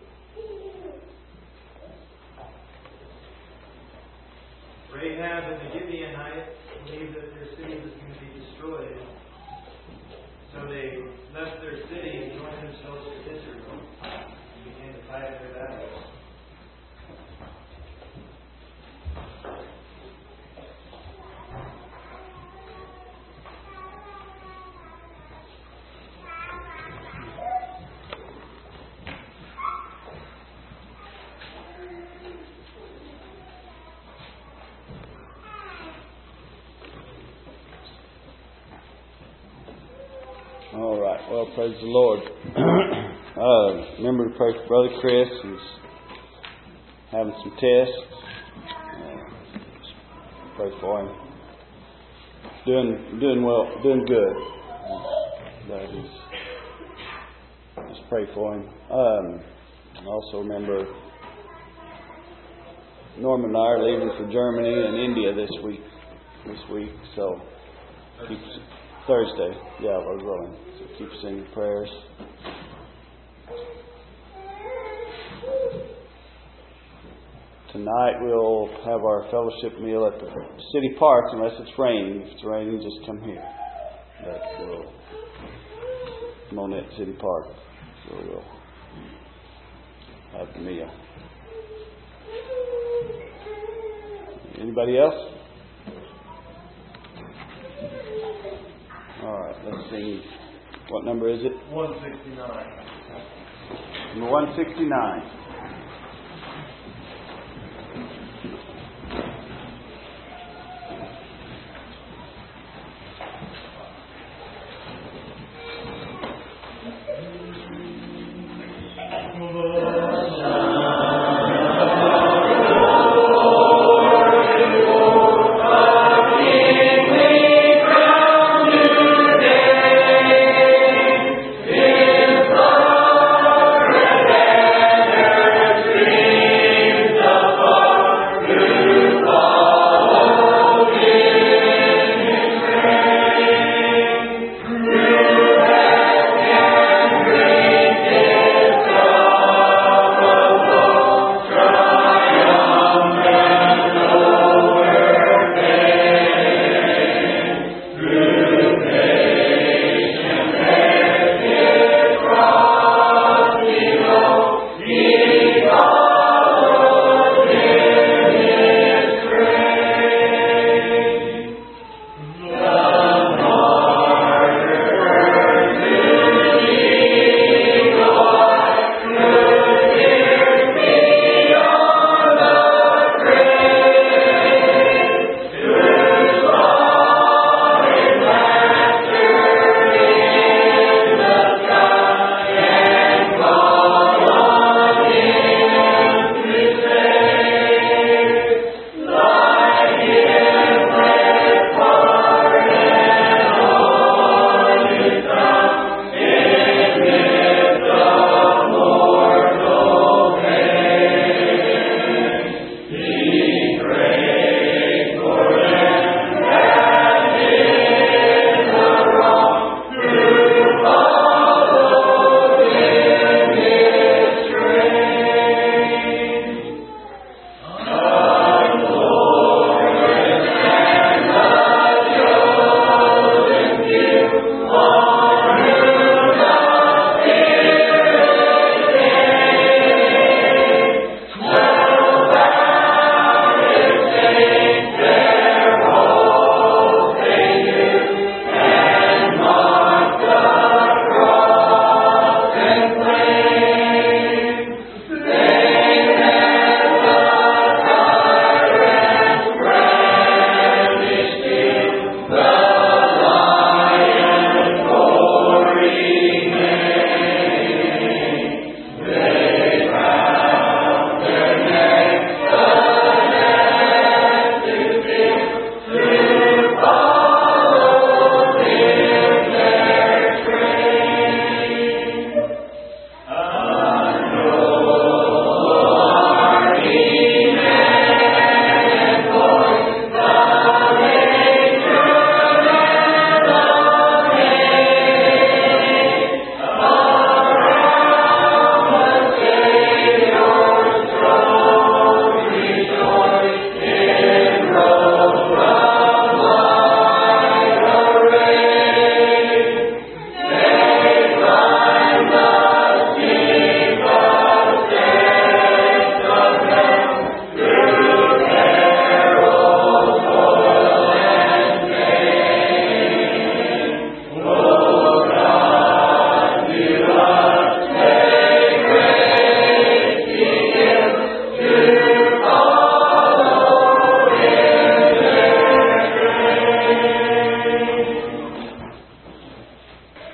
Rahab and the Gibeonites believed that their city was going to be destroyed. So they left their city and joined themselves to Israel and began to fight their battles. All right. Well, praise the Lord. uh, remember to pray for Brother Chris, who's having some tests. Uh, pray for him. Doing, doing well, doing good. That is. Let's pray for him. Um, also remember, Norman and I are leaving for Germany and India this week. This week, so keep Thursday. Yeah, Lord willing. So keep us in your prayers. Tonight we'll have our fellowship meal at the city park, unless it's raining. If it's raining, just come here. But we'll Monette City Park. So we'll have the meal. Anybody else? All right, let's see. What number is it? one sixty-nine. Number one sixty-nine. Is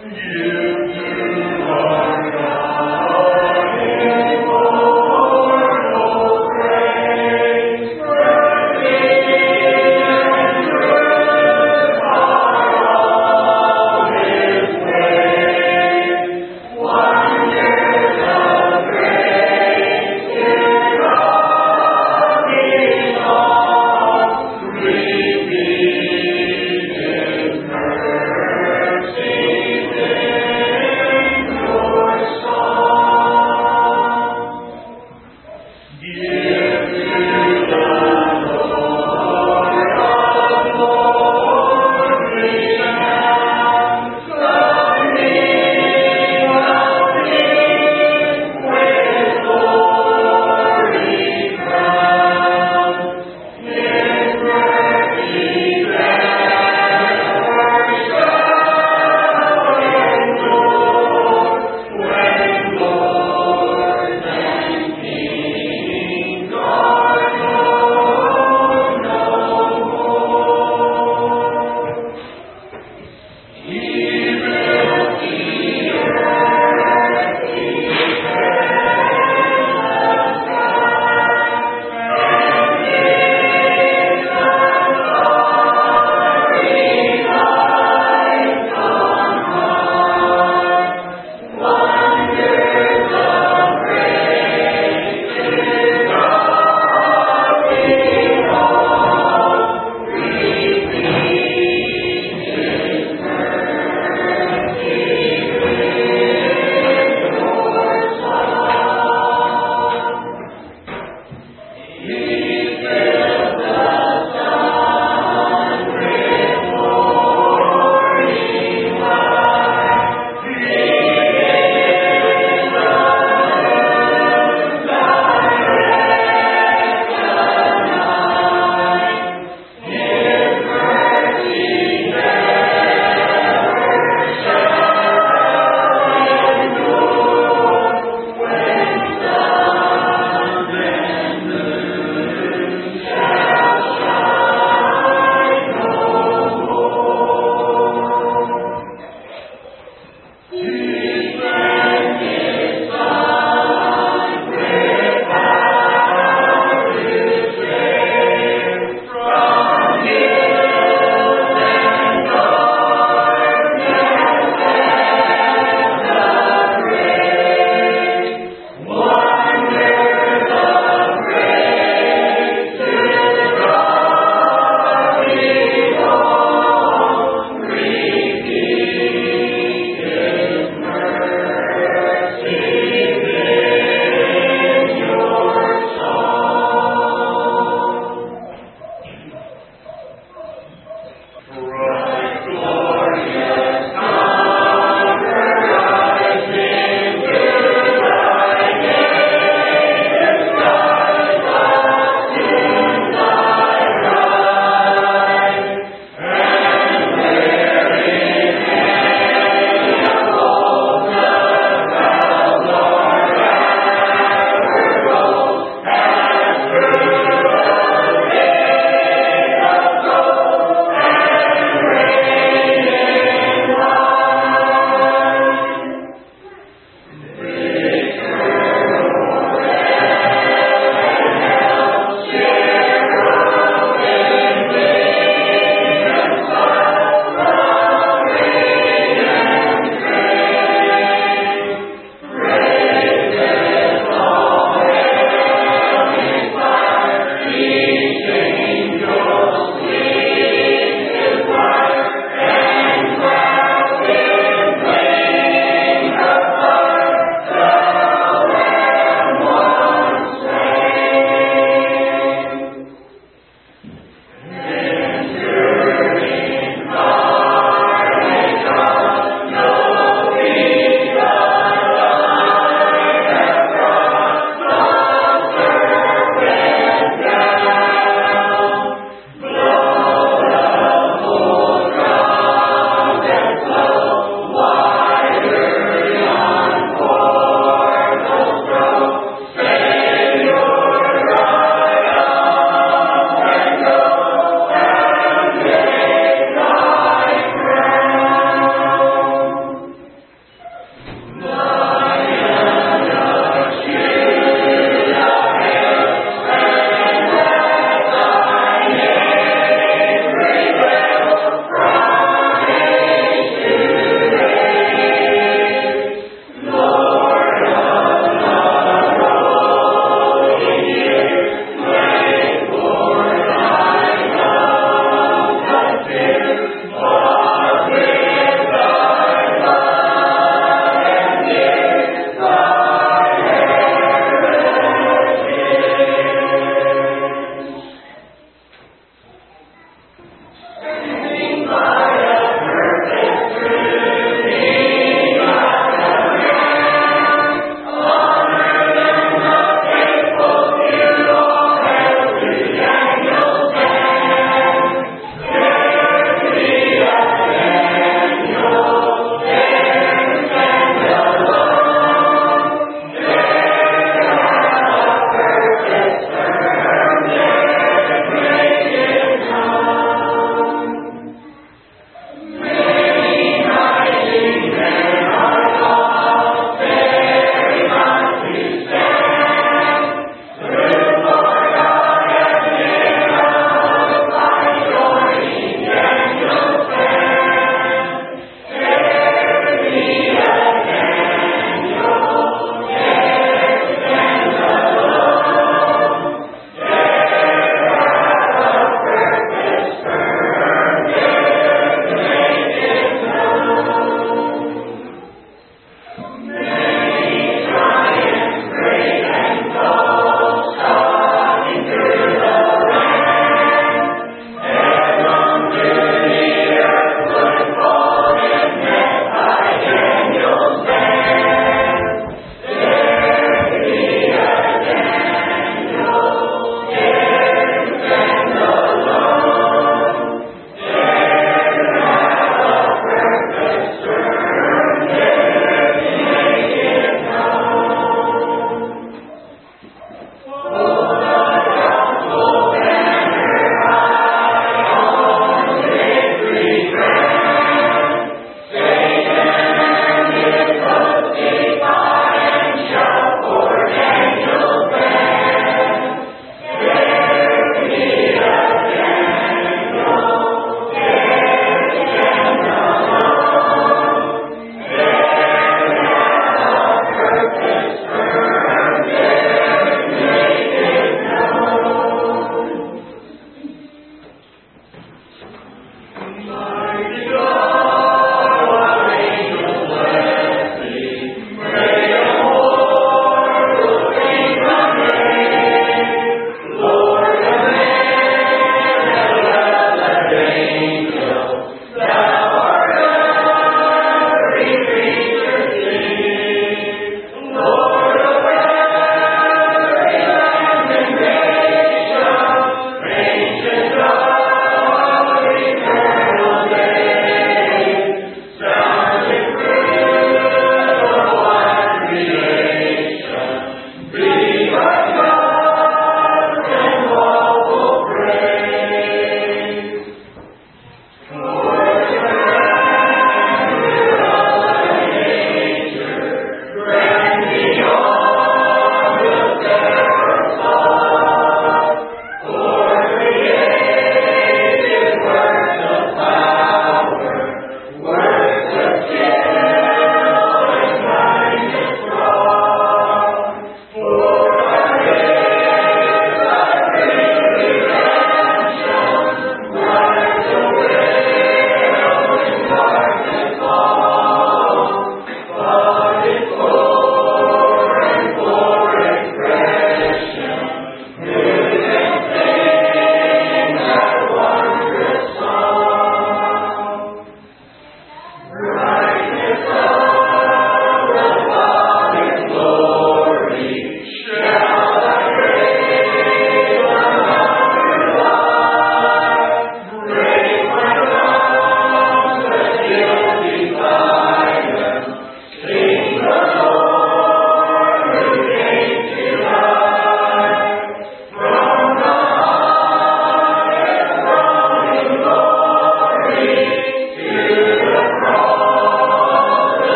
You